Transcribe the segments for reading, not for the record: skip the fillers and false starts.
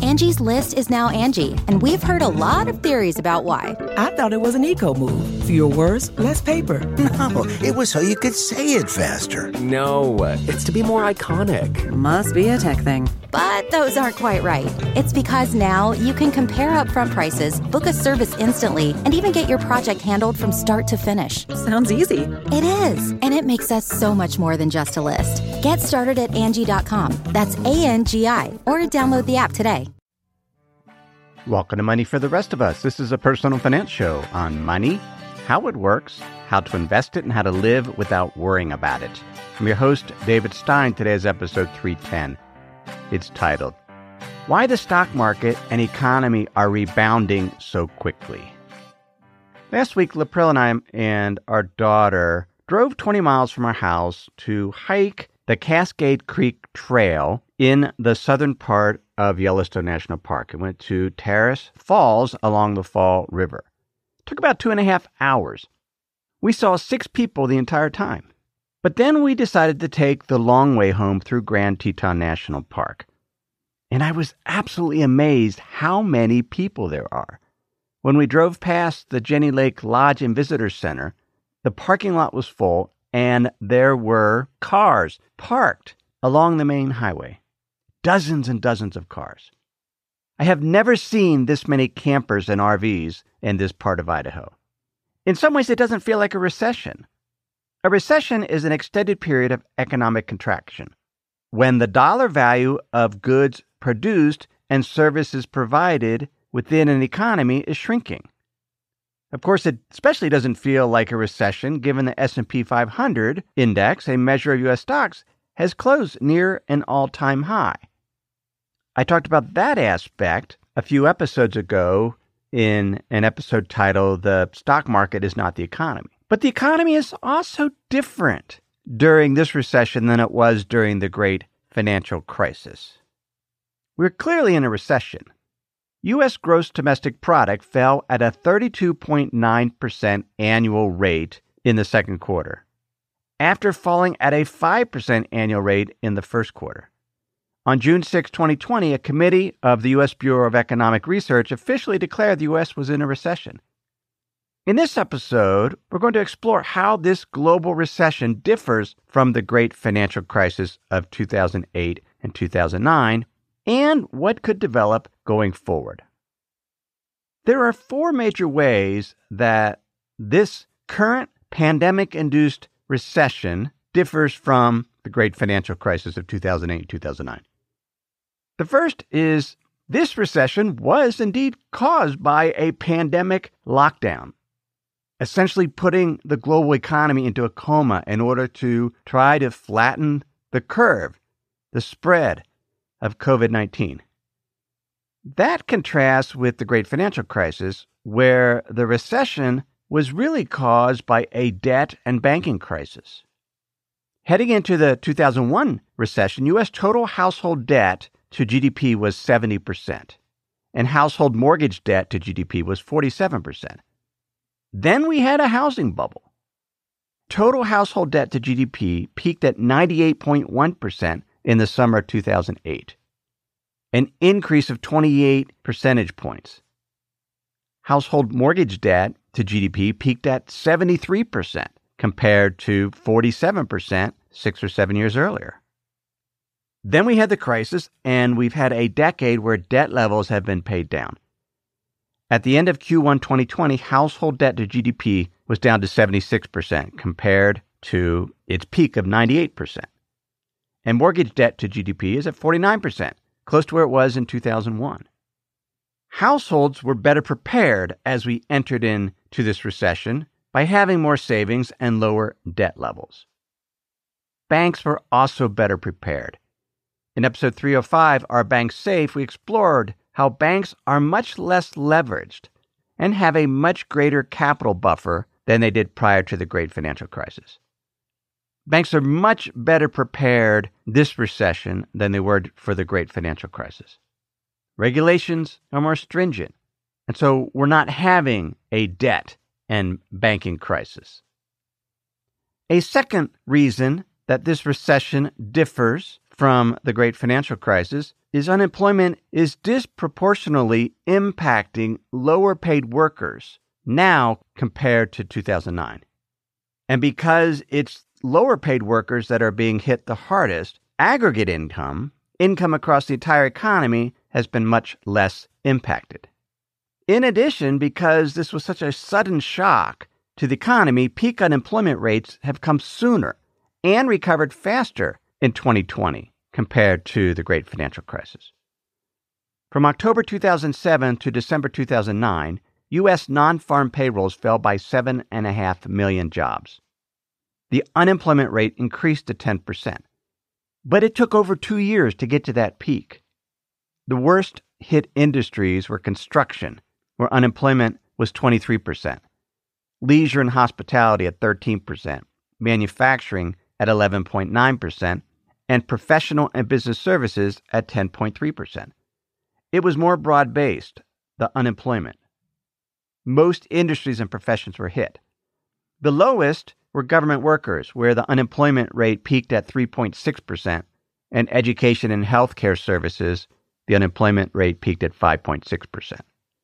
Angie's List is now Angie, and we've heard a lot of theories about why. I thought it was an eco move. Fewer words, less paper. No, it was so you could say it faster. No, it's to be more iconic. Must be a tech thing. But those aren't quite right. It's because now you can compare upfront prices, book a service instantly, and even get your project handled from start to finish. Sounds easy. It is, and it makes us so much more than just a list. Get started at Angie.com. That's ANGI, or download the app today. Welcome to Money for the Rest of Us. This is a personal finance show on money, how it works, how to invest it, and how to live without worrying about it. I'm your host, David Stein. Today is episode 310. It's titled, Why the Stock Market and Economy Are Rebounding So Quickly. Last week, Lapril and I and our daughter drove 20 miles from our house to hike the Cascade Creek Trail in the southern part of Yellowstone National Park. It went to Terrace Falls along the Fall River. It took about 2.5 hours. We saw 6 people the entire time. But then we decided to take the long way home through Grand Teton National Park. And I was absolutely amazed how many people there are. When we drove past the Jenny Lake Lodge and Visitor Center, the parking lot was full and there were cars parked along the main highway. Dozens and dozens of cars. I have never seen this many campers and RVs in this part of Idaho. In some ways, it doesn't feel like a recession. A recession is an extended period of economic contraction, when the dollar value of goods produced and services provided within an economy is shrinking. Of course, it especially doesn't feel like a recession given the S&P 500 index, a measure of U.S. stocks, has closed near an all-time high. I talked about that aspect a few episodes ago in an episode titled, The Stock Market is Not the Economy. But the economy is also different during this recession than it was during the Great Financial Crisis. We're clearly in a recession. U.S. gross domestic product fell at a 32.9% annual rate in the second quarter, after falling at a 5% annual rate in the first quarter. On June 6, 2020, a committee of the U.S. Bureau of Economic Research officially declared the U.S. was in a recession. In this episode, we're going to explore how this global recession differs from the Great Financial Crisis of 2008 and 2009, and what could develop going forward. There are 4 major ways that this current pandemic-induced recession differs from the Great Financial Crisis of 2008 and 2009. The first is this recession was indeed caused by a pandemic lockdown, essentially putting the global economy into a coma in order to try to flatten the curve, the spread of COVID-19. That contrasts with the Great Financial Crisis, where the recession was really caused by a debt and banking crisis. Heading into the 2001 recession, U.S. total household debt to GDP was 70%, and household mortgage debt to GDP was 47%. Then we had a housing bubble. Total household debt to GDP peaked at 98.1% in the summer of 2008, an increase of 28 percentage points. Household mortgage debt to GDP peaked at 73% compared to 47% 6 or 7 years earlier. Then we had the crisis, and we've had a decade where debt levels have been paid down. At the end of Q1 2020, household debt to GDP was down to 76% compared to its peak of 98%. And mortgage debt to GDP is at 49%, close to where it was in 2001. Households were better prepared as we entered into this recession by having more savings and lower debt levels. Banks were also better prepared. In episode 305, Are Banks Safe?, we explored how banks are much less leveraged and have a much greater capital buffer than they did prior to the Great Financial Crisis. Banks are much better prepared this recession than they were for the Great Financial Crisis. Regulations are more stringent, and so we're not having a debt and banking crisis. A second reason that this recession differs from the Great Financial Crisis is unemployment is disproportionately impacting lower paid workers now compared to 2009. And because it's lower paid workers that are being hit the hardest, aggregate income across the entire economy has been much less impacted. In addition, because this was such a sudden shock to the economy, peak unemployment rates have come sooner and recovered faster in 2020 compared to the Great Financial Crisis. From October 2007 to December 2009, U.S. non-farm payrolls fell by 7.5 million jobs. The unemployment rate increased to 10%, but it took over 2 years to get to that peak. The worst hit industries were construction, where unemployment was 23%, leisure and hospitality at 13%, manufacturing at 11.9%, and professional and business services at 10.3%. It was more broad-based, the unemployment. Most industries and professions were hit. The lowest were government workers, where the unemployment rate peaked at 3.6%, and education and healthcare services, the unemployment rate peaked at 5.6%.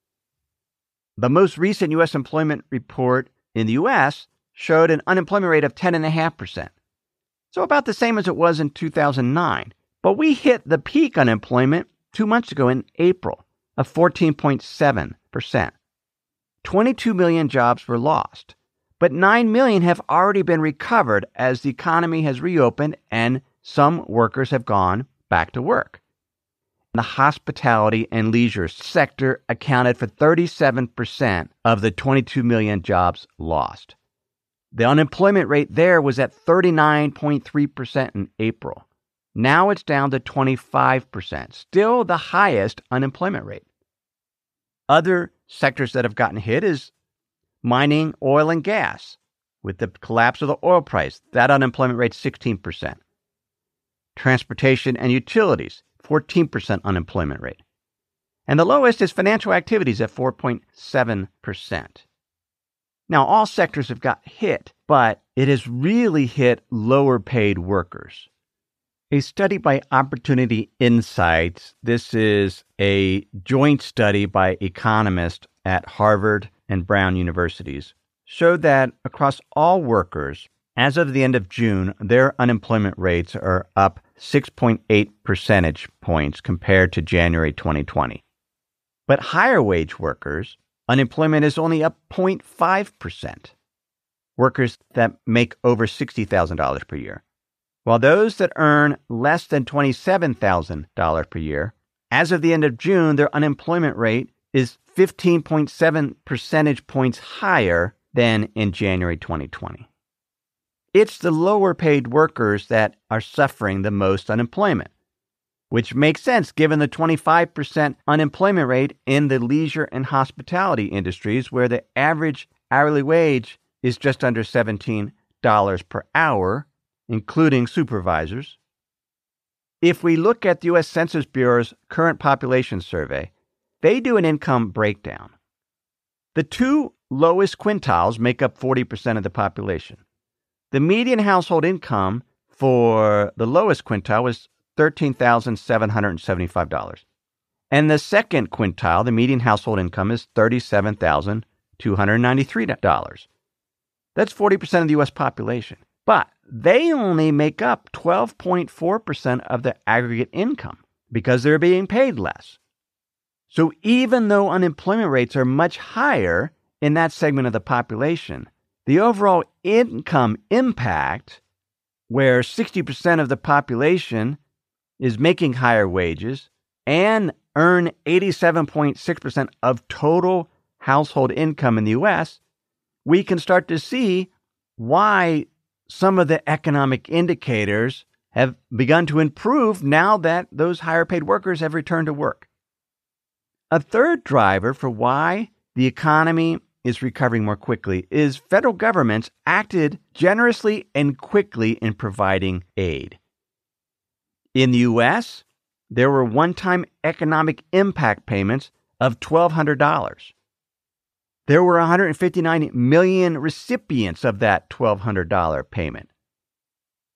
The most recent U.S. employment report in the U.S. showed an unemployment rate of 10.5%. So about the same as it was in 2009. But we hit the peak unemployment 2 months ago in April of 14.7%. 22 million jobs were lost, but 9 million have already been recovered as the economy has reopened and some workers have gone back to work. The hospitality and leisure sector accounted for 37% of the 22 million jobs lost. The unemployment rate there was at 39.3% in April. Now it's down to 25%, still the highest unemployment rate. Other sectors that have gotten hit is mining, oil, and gas. With the collapse of the oil price, that unemployment rate is 16%. Transportation and utilities, 14% unemployment rate. And the lowest is financial activities at 4.7%. Now, all sectors have got hit, but it has really hit lower paid workers. A study by Opportunity Insights, this is a joint study by economists at Harvard and Brown universities, showed that across all workers, as of the end of June, their unemployment rates are up 6.8 percentage points compared to January 2020. But higher wage workers, unemployment is only up 0.5%. Workers that make over $60,000 per year. While those that earn less than $27,000 per year, as of the end of June, their unemployment rate is 15.7 percentage points higher than in January 2020. It's the lower paid workers that are suffering the most unemployment, which makes sense given the 25% unemployment rate in the leisure and hospitality industries, where the average hourly wage is just under $17 per hour, including supervisors. If we look at the U.S. Census Bureau's current population survey, they do an income breakdown. The two lowest quintiles make up 40% of the population. The median household income for the lowest quintile was $13,775. And the second quintile, the median household income, is $37,293. That's 40% of the U.S. population. But they only make up 12.4% of the aggregate income because they're being paid less. So even though unemployment rates are much higher in that segment of the population, the overall income impact, where 60% of the population is making higher wages and earn 87.6% of total household income in the U.S., we can start to see why some of the economic indicators have begun to improve now that those higher paid workers have returned to work. A third driver for why the economy is recovering more quickly is federal governments acted generously and quickly in providing aid. In the U.S., there were one-time economic impact payments of $1,200. There were 159 million recipients of that $1,200 payment.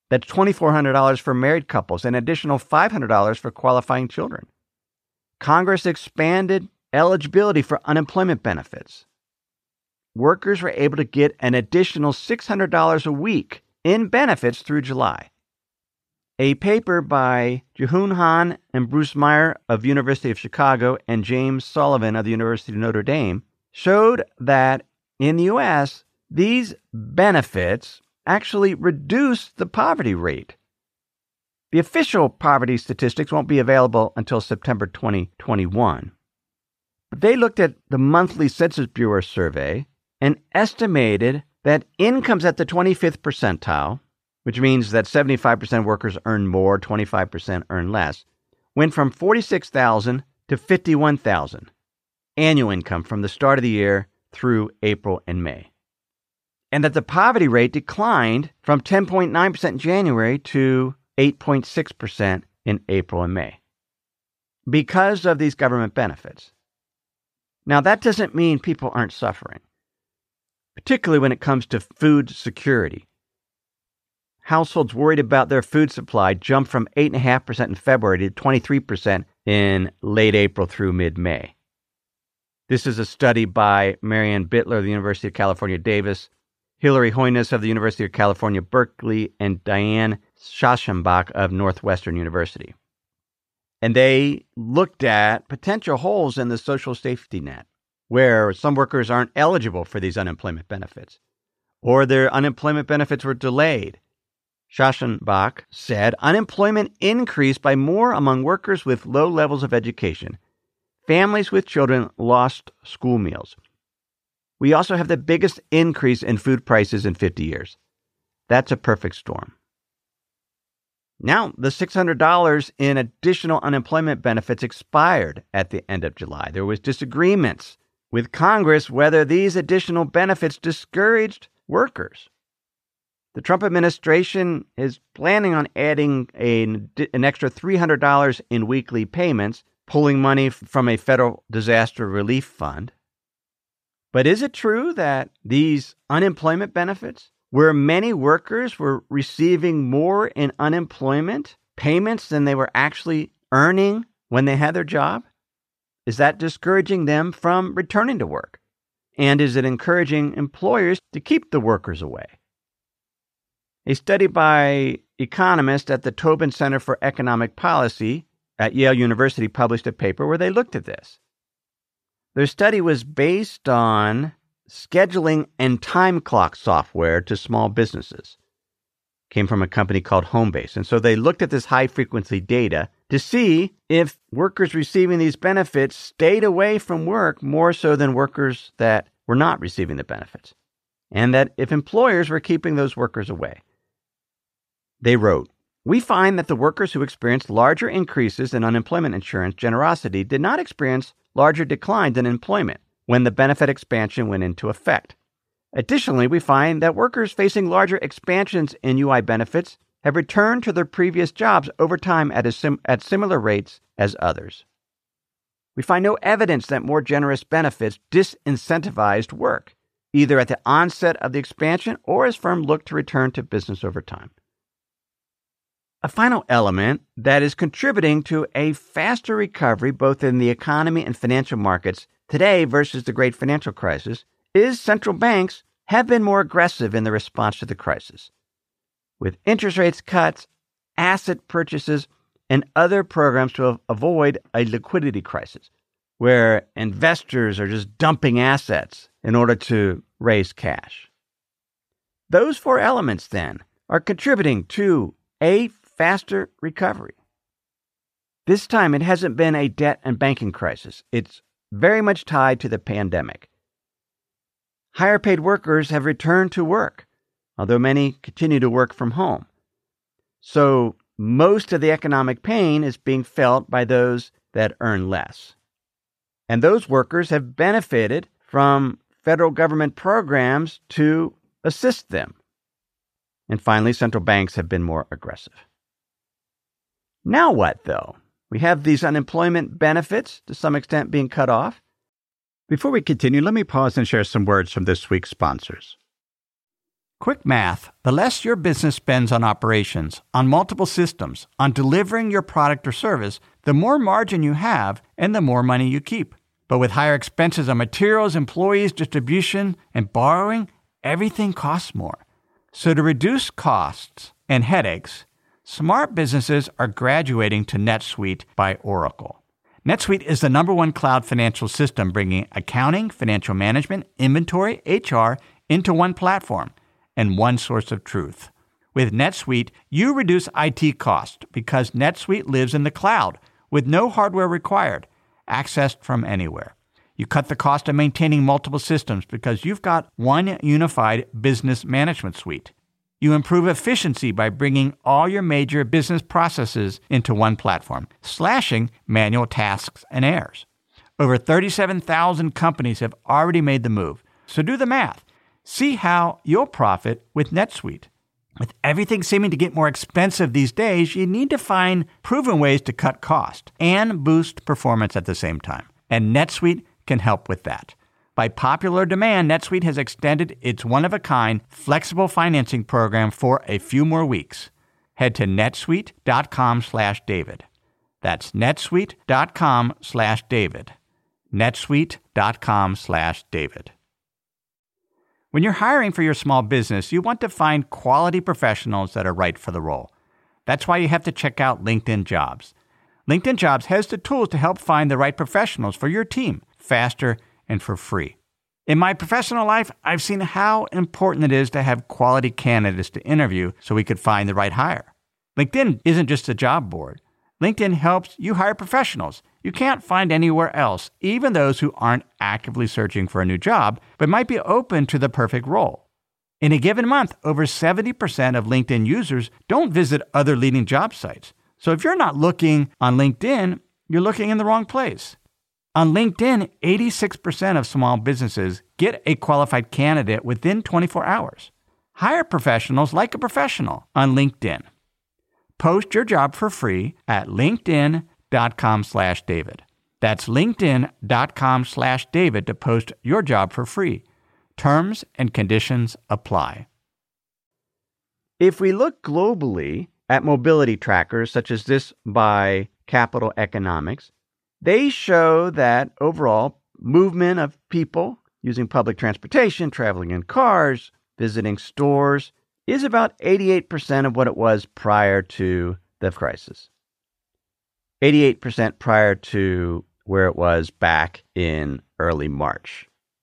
That's $2,400 for married couples, an additional $500 for qualifying children. Congress expanded eligibility for unemployment benefits. Workers were able to get an additional $600 a week in benefits through July. A paper by Jihoon Han and Bruce Meyer of the University of Chicago and James Sullivan of the University of Notre Dame showed that in the U.S., these benefits actually reduce the poverty rate. The official poverty statistics won't be available until September 2021. But they looked at the monthly Census Bureau survey and estimated that incomes at the 25th percentile, which means that 75% of workers earn more, 25% earn less, went from $46,000 to $51,000 annual income from the start of the year through April and May. And that the poverty rate declined from 10.9% in January to 8.6% in April and May because of these government benefits. Now, that doesn't mean people aren't suffering, particularly when it comes to food security. Households worried about their food supply jumped from 8.5% in February to 23% in late April through mid-May. This is a study by Marianne Bittler of the University of California, Davis, Hilary Hoynes of the University of California, Berkeley, and Diane Schachenbach of Northwestern University. And they looked at potential holes in the social safety net, where some workers aren't eligible for these unemployment benefits, or their unemployment benefits were delayed. Schachenbach said unemployment increased by more among workers with low levels of education. Families with children lost school meals. We also have the biggest increase in food prices in 50 years. That's a perfect storm. Now, the $600 in additional unemployment benefits expired at the end of July. There was disagreements with Congress whether these additional benefits discouraged workers. The Trump administration is planning on adding an extra $300 in weekly payments, pulling money from a federal disaster relief fund. But is it true that these unemployment benefits, where many workers were receiving more in unemployment payments than they were actually earning when they had their job? Is that discouraging them from returning to work? And is it encouraging employers to keep the workers away? A study by economists at the Tobin Center for Economic Policy at Yale University published a paper where they looked at this. Their study was based on scheduling and time clock software to small businesses. Came from a company called Homebase. And so they looked at this high-frequency data to see if workers receiving these benefits stayed away from work more so than workers that were not receiving the benefits, and that if employers were keeping those workers away. They wrote, "We find that the workers who experienced larger increases in unemployment insurance generosity did not experience larger declines in employment when the benefit expansion went into effect. Additionally, we find that workers facing larger expansions in UI benefits have returned to their previous jobs over time at similar rates as others. We find no evidence that more generous benefits disincentivized work, either at the onset of the expansion or as firms look to return to business over time." A final element that is contributing to a faster recovery both in the economy and financial markets today versus the great financial crisis is central banks have been more aggressive in the response to the crisis, with interest rates cuts, asset purchases, and other programs to avoid a liquidity crisis, where investors are just dumping assets in order to raise cash. Those four elements, then, are contributing to a faster recovery. This time, it hasn't been a debt and banking crisis. It's very much tied to the pandemic. Higher paid workers have returned to work, although many continue to work from home. So most of the economic pain is being felt by those that earn less. And those workers have benefited from federal government programs to assist them. And finally, central banks have been more aggressive. Now what, though? We have these unemployment benefits to some extent being cut off. Before we continue, let me pause and share some words from this week's sponsors. Quick math, the less your business spends on operations, on multiple systems, on delivering your product or service, the more margin you have and the more money you keep. But with higher expenses on materials, employees, distribution, and borrowing, everything costs more. So to reduce costs and headaches, smart businesses are graduating to NetSuite by Oracle. NetSuite is the #1 cloud financial system bringing accounting, financial management, inventory, HR into one platform and one source of truth. With NetSuite, you reduce IT costs because NetSuite lives in the cloud with no hardware required, accessed from anywhere. You cut the cost of maintaining multiple systems because you've got one unified business management suite. You improve efficiency by bringing all your major business processes into one platform, slashing manual tasks and errors. Over 37,000 companies have already made the move. So do the math. See how you'll profit with NetSuite. With everything seeming to get more expensive these days, you need to find proven ways to cut cost and boost performance at the same time. And NetSuite can help with that. By popular demand, NetSuite has extended its one-of-a-kind flexible financing program for a few more weeks. Head to netsuite.com/David. That's netsuite.com/David. netsuite.com/David. When you're hiring for your small business, you want to find quality professionals that are right for the role. That's why you have to check out LinkedIn Jobs. LinkedIn Jobs has the tools to help find the right professionals for your team faster and for free. In my professional life, I've seen how important it is to have quality candidates to interview so we could find the right hire. LinkedIn isn't just a job board. LinkedIn helps you hire professionals you can't find anywhere else, even those who aren't actively searching for a new job, but might be open to the perfect role. In a given month, over 70% of LinkedIn users don't visit other leading job sites. So if you're not looking on LinkedIn, you're looking in the wrong place. On LinkedIn, 86% of small businesses get a qualified candidate within 24 hours. Hire professionals like a professional on LinkedIn. Post your job for free at linkedin.com/David. That's linkedin.com/David to post your job for free. Terms and conditions apply. If we look globally at mobility trackers such as this by Capital Economics, they show that overall movement of people using public transportation, traveling in cars, visiting stores, is about 88% of what it was prior to the crisis. 88% prior to where it was back in early March.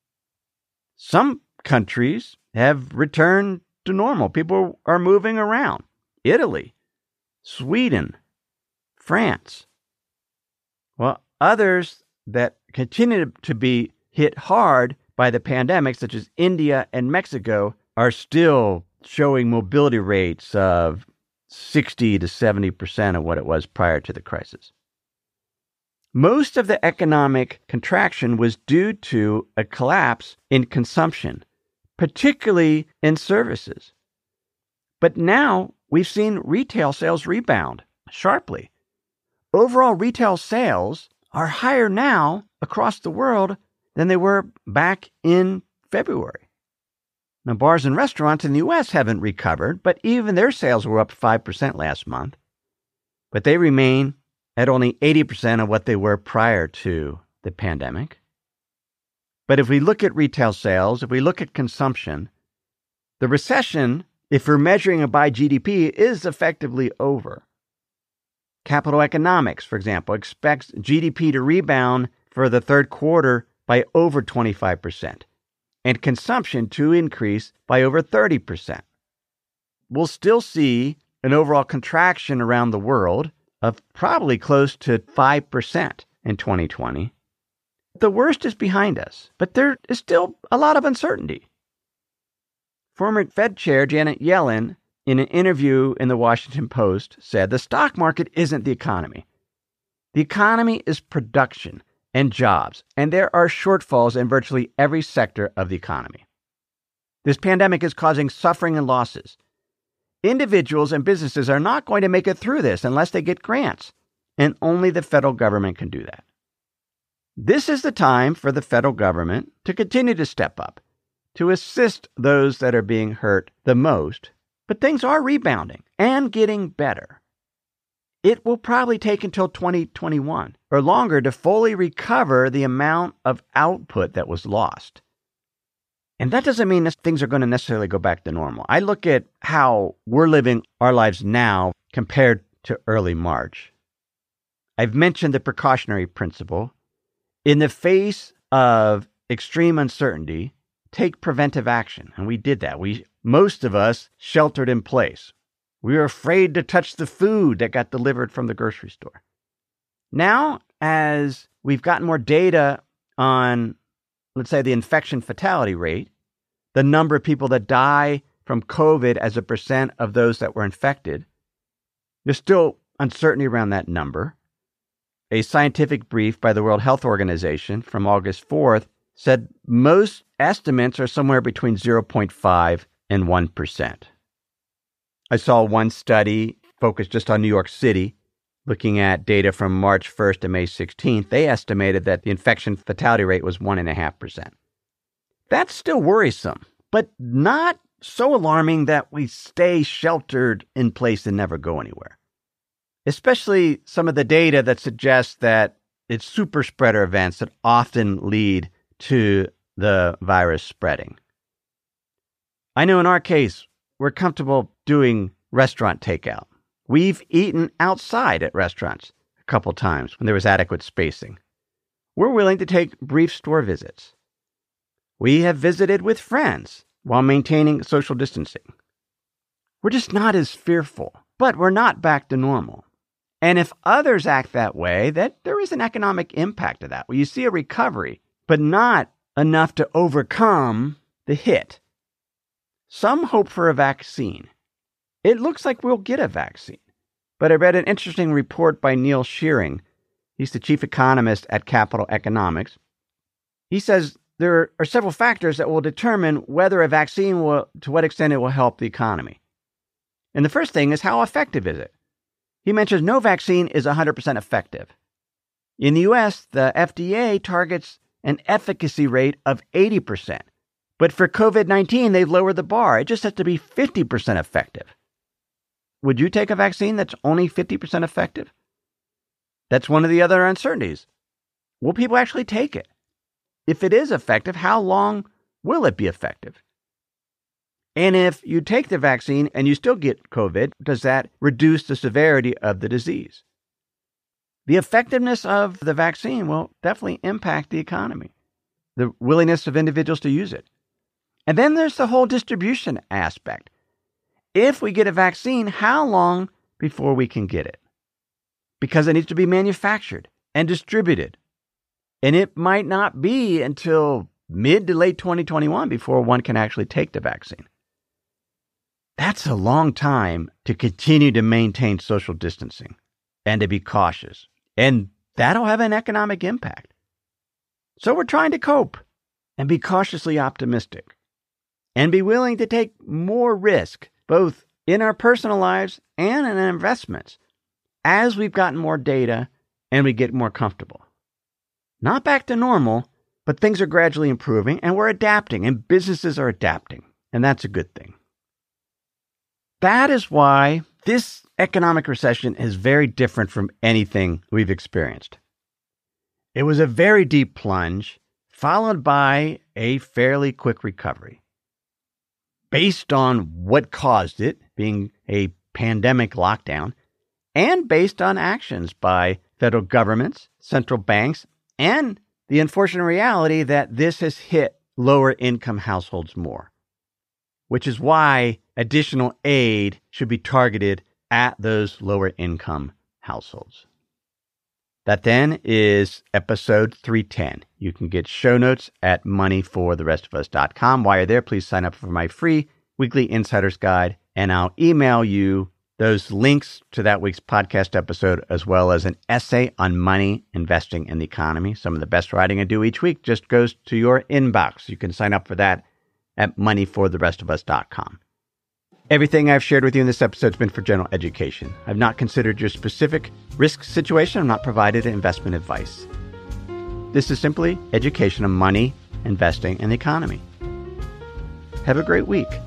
Some countries have returned to normal. People are moving around. Italy, Sweden, France. Well, others that continue to be hit hard by the pandemic, such as India and Mexico, are still showing mobility rates of 60 to 70% of what it was prior to the crisis. Most of the economic contraction was due to a collapse in consumption, particularly in services. But now we've seen retail sales rebound sharply. Overall retail sales are higher now across the world than they were back in February. Now, bars and restaurants in the U.S. haven't recovered, but even their sales were up 5% last month. But they remain at only 80% of what they were prior to the pandemic. But if we look at retail sales, if we look at consumption, the recession, if we're measuring it by GDP, is effectively over. Capital Economics, for example, expects GDP to rebound for the third quarter by over 25%. And consumption to increase by over 30%. We'll still see an overall contraction around the world of probably close to 5% in 2020. The worst is behind us, but there is still a lot of uncertainty. Former Fed Chair Janet Yellen, in an interview in the Washington Post, said the stock market isn't the economy. The economy is production and jobs, and there are shortfalls in virtually every sector of the economy. This pandemic is causing suffering and losses. Individuals and businesses are not going to make it through this unless they get grants, and only the federal government can do that. This is the time for the federal government to continue to step up, to assist those that are being hurt the most, but things are rebounding and getting better. It will probably take until 2021 or longer to fully recover the amount of output that was lost. And that doesn't mean that things are going to necessarily go back to normal. I look at how we're living our lives now compared to early March. I've mentioned the precautionary principle. In the face of extreme uncertainty, take preventive action. And we did that. Most of us sheltered in place. We were afraid to touch the food that got delivered from the grocery store. Now, as we've gotten more data on, let's say, the infection fatality rate, the number of people that die from COVID as a percent of those that were infected, there's still uncertainty around that number. A scientific brief by the World Health Organization from August 4th said most estimates are somewhere between 0.5 and 1%. I saw one study focused just on New York City, looking at data from March 1st to May 16th. They estimated that the infection fatality rate was 1.5%. That's still worrisome, but not so alarming that we stay sheltered in place and never go anywhere. Especially some of the data that suggests that it's super spreader events that often lead to the virus spreading. I know in our case, we're comfortable doing restaurant takeout. We've eaten outside at restaurants a couple times when there was adequate spacing. We're willing to take brief store visits. We have visited with friends while maintaining social distancing. We're just not as fearful, but we're not back to normal. And if others act that way, that there is an economic impact to that, where you see a recovery, but not enough to overcome the hit. Some hope for a vaccine. It looks like we'll get a vaccine. But I read an interesting report by Neil Shearing. He's the chief economist at Capital Economics. He says there are several factors that will determine whether a vaccine will, to what extent it will help the economy. And the first thing is, how effective is it? He mentions no vaccine is 100% effective. In the U.S., the FDA targets an efficacy rate of 80%. But for COVID-19, they've lowered the bar. It just has to be 50% effective. Would you take a vaccine that's only 50% effective? That's one of the other uncertainties. Will people actually take it? If it is effective, how long will it be effective? And if you take the vaccine and you still get COVID, does that reduce the severity of the disease? The effectiveness of the vaccine will definitely impact the economy, the willingness of individuals to use it. And then there's the whole distribution aspect. If we get a vaccine, how long before we can get it? Because it needs to be manufactured and distributed. And it might not be until mid to late 2021 before one can actually take the vaccine. That's a long time to continue to maintain social distancing and to be cautious. And that'll have an economic impact. So we're trying to cope and be cautiously optimistic and be willing to take more risk, both in our personal lives and in our investments, as we've gotten more data and we get more comfortable. Not back to normal, but things are gradually improving and we're adapting and businesses are adapting. And that's a good thing. That is why this economic recession is very different from anything we've experienced. It was a very deep plunge, followed by a fairly quick recovery. Based on what caused it, being a pandemic lockdown, and based on actions by federal governments, central banks, and the unfortunate reality that this has hit lower income households more, which is why additional aid should be targeted at those lower income households. That then is episode 310. You can get show notes at moneyfortherestofus.com. While you're there, please sign up for my free weekly Insider's Guide, and I'll email you those links to that week's podcast episode, as well as an essay on money, investing, and the economy. Some of the best writing I do each week just goes to your inbox. You can sign up for that at moneyfortherestofus.com. Everything I've shared with you in this episode has been for general education. I've not considered your specific risk situation. I'm not provided investment advice. This is simply education on money, investing, and the economy. Have a great week.